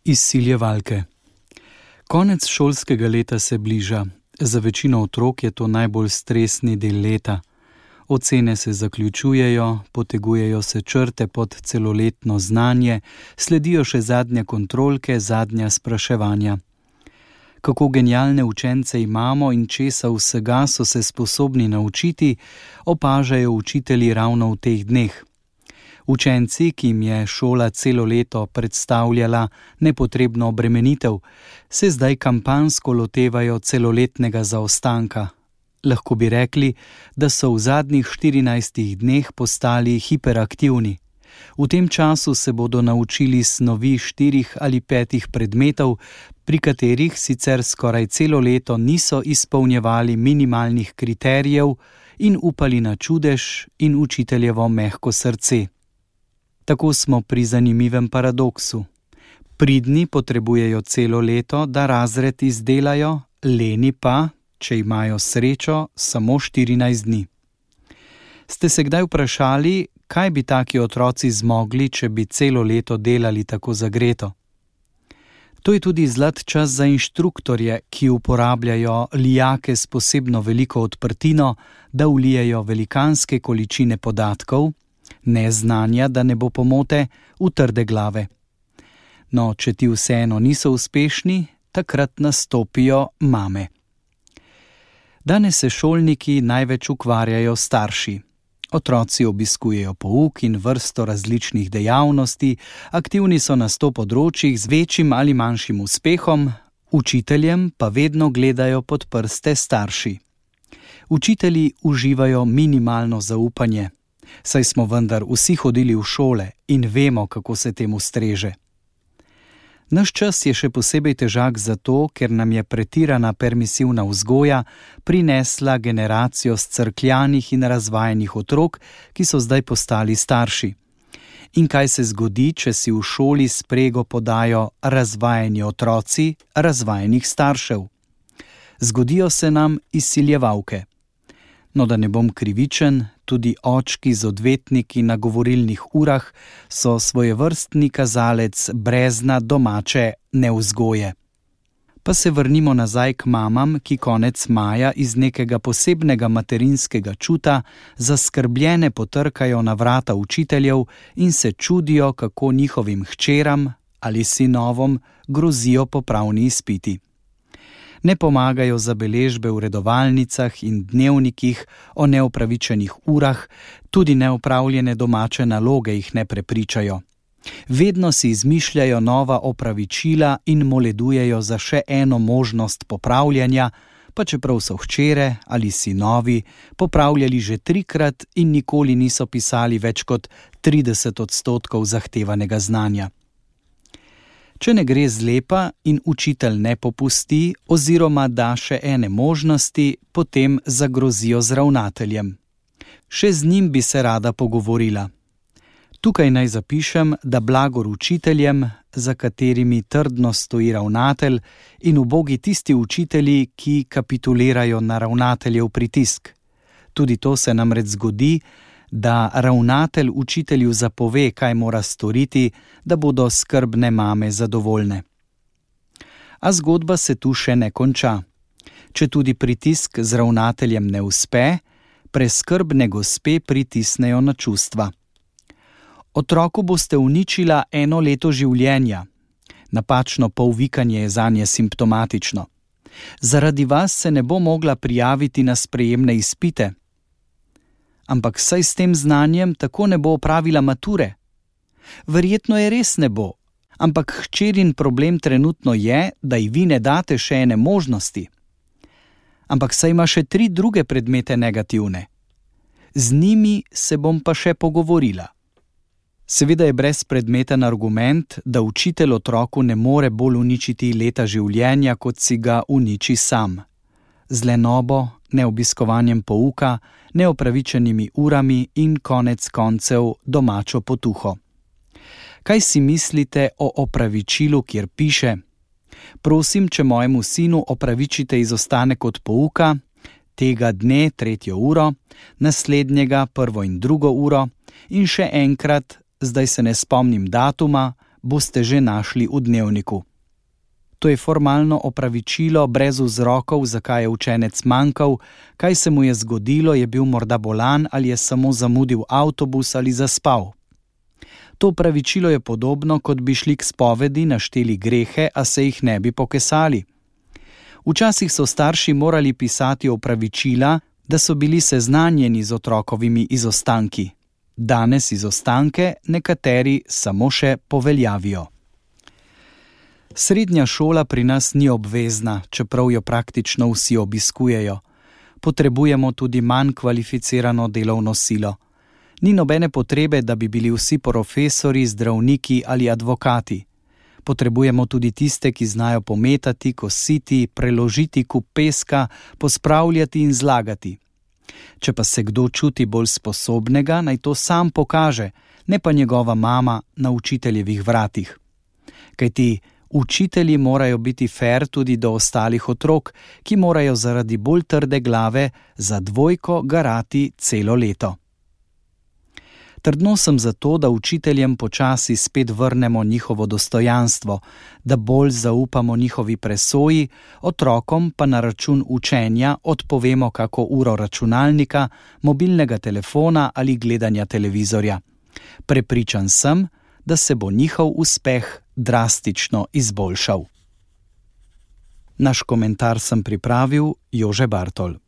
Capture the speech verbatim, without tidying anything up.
Izsiljevalke. Konec šolskega leta se bliža. Za večino otrok je to najbolj stresni del leta. Ocene se zaključujejo, potegujejo se črte pod celoletno znanje, sledijo še zadnje kontrolke, zadnja spraševanja. Kako genialne učence imamo in česa vsega so se sposobni naučiti, opažajo učitelji ravno v teh dneh. Učenci, ki jim je šola celo leto predstavljala nepotrebno obremenitev, se zdaj kampanjsko lotevajo celoletnega zaostanka. Lahko bi rekli, da so v zadnjih štirinajstih dneh postali hiperaktivni. V tem času se bodo naučili snovi štirih ali petih predmetov, pri katerih sicer skoraj celo leto niso izpolnjevali minimalnih kriterijev in upali na čudež in učiteljevo mehko srce. Tako smo pri zanimivem paradoksu. Pridni potrebujejo celo leto, da razred izdelajo, leni pa, če imajo srečo, samo štirinajst dni. Ste se kdaj vprašali, kaj bi taki otroci zmogli, če bi celo leto delali tako zagreto? To je tudi zlat čas za inštruktorje, ki uporabljajo lijake s posebno veliko odprtino, da vlijejo velikanske količine podatkov, ne znanja, da ne bo pomote, v trde glave. No, če ti vseeno niso uspešni, takrat nastopijo mame. Danes se šolniki največ ukvarjajo starši. Otroci obiskujejo pouk in vrsto različnih dejavnosti, aktivni so na sto področjih z večjim ali manjšim uspehom, učiteljem pa vedno gledajo pod prste starši. Učitelji uživajo minimalno zaupanje, saj smo vendar vsi hodili v šole in vemo, kako se temu streže. Naš čas je še posebej težak zato, ker nam je pretirana permisivna vzgoja prinesla generacijo scrkljanih in razvajenih otrok, ki so zdaj postali starši. In kaj se zgodi, če si v šoli sprego podajo razvajeni otroci razvajenih staršev? Zgodijo se nam izsiljevalke. No, da ne bom krivičen, tudi očki z odvetniki na govorilnih urah so svojevrstni kazalec brezna domače nevzgoje. Pa se vrnimo nazaj k mamam, ki konec maja iz nekega posebnega materinskega čuta zaskrbljene potrkajo na vrata učiteljev in se čudijo, kako njihovim hčeram ali sinovom grozijo popravni izpiti. Ne pomagajo zabeležbe v redovalnicah in dnevnikih o neopravičenih urah, tudi neopravljene domače naloge jih ne prepričajo. Vedno si izmišljajo nova opravičila in moledujejo za še eno možnost popravljanja, pa čeprav so hčere ali sinovi popravljali že trikrat in nikoli niso pisali več kot trideset odstotkov zahtevanega znanja. Če ne gre zlepa in učitelj ne popusti oziroma da še ene možnosti, potem zagrozijo z ravnateljem. Še z njim bi se rada pogovorila. Tukaj naj zapišem, da blagor učiteljem, za katerimi trdno stoji ravnatelj, in ubogi tisti učitelji, ki kapitulirajo na ravnateljev pritisk. Tudi to se namreč zgodi, da ravnatelj učitelju zapove, kaj mora storiti, da bodo skrbne mame zadovoljne. A zgodba se tu še ne konča. Če tudi pritisk z ravnateljem ne uspe, preskrbne gospe pritisnejo na čustva. Otroku boste uničila eno leto življenja. Napačno polvikanje je zanje simptomatično. Zaradi vas se ne bo mogla prijaviti na sprejemne izpite. Ampak saj s tem znanjem tako ne bo opravila mature. Verjetno je res ne bo, ampak hčerin problem trenutno je, da ji vi ne date še ene možnosti. Ampak saj ima še tri druge predmete negativne. Z njimi se bom pa še pogovorila. Seveda je brezpredmeten argument, da učitelj otroku ne more bolj uničiti leta življenja, kot si ga uniči sam. Z lenobo, neobiskovanjem pouka, neopravičenimi urami in konec koncev domačo potuho. Kaj si mislite o opravičilu, kjer piše: prosim, če mojemu sinu opravičite izostanek od pouka, tega dne tretjo uro, naslednjega prvo in drugo uro in še enkrat, zdaj se ne spomnim datuma, boste že našli v dnevniku. To je formalno opravičilo brez vzrokov, zakaj je učenec manjkal, kaj se mu je zgodilo, je bil morda bolan ali je samo zamudil avtobus ali zaspal. To opravičilo je podobno, kot bi šli k spovedi, našteli grehe, a se jih ne bi pokesali. Včasih so starši morali pisati opravičila, da so bili seznanjeni z otrokovimi izostanki. Danes izostanke nekateri samo še poveljavijo. Srednja šola pri nas ni obvezna, čeprav jo praktično vsi obiskujejo. Potrebujemo tudi manj kvalificirano delovno silo. Ni nobene potrebe, da bi bili vsi profesori, zdravniki ali advokati. Potrebujemo tudi tiste, ki znajo pometati, kositi, preložiti kup peska, pospravljati in zlagati. Če pa se kdo čuti bolj sposobnega, naj to sam pokaže, ne pa njegova mama na učiteljevih vratih. Kajti učitelji morajo biti fer tudi do ostalih otrok, ki morajo zaradi bolj trde glave za dvojko garati celo leto. Trdno sem zato, da učiteljem počasi spet vrnemo njihovo dostojanstvo, da bolj zaupamo njihovi presoji, otrokom pa na račun učenja odpovemo kako uro računalnika, mobilnega telefona ali gledanja televizorja. Prepričan sem, da se bo njihov uspeh drastično izboljšal. Naš komentar sem pripravil Jože Bartol.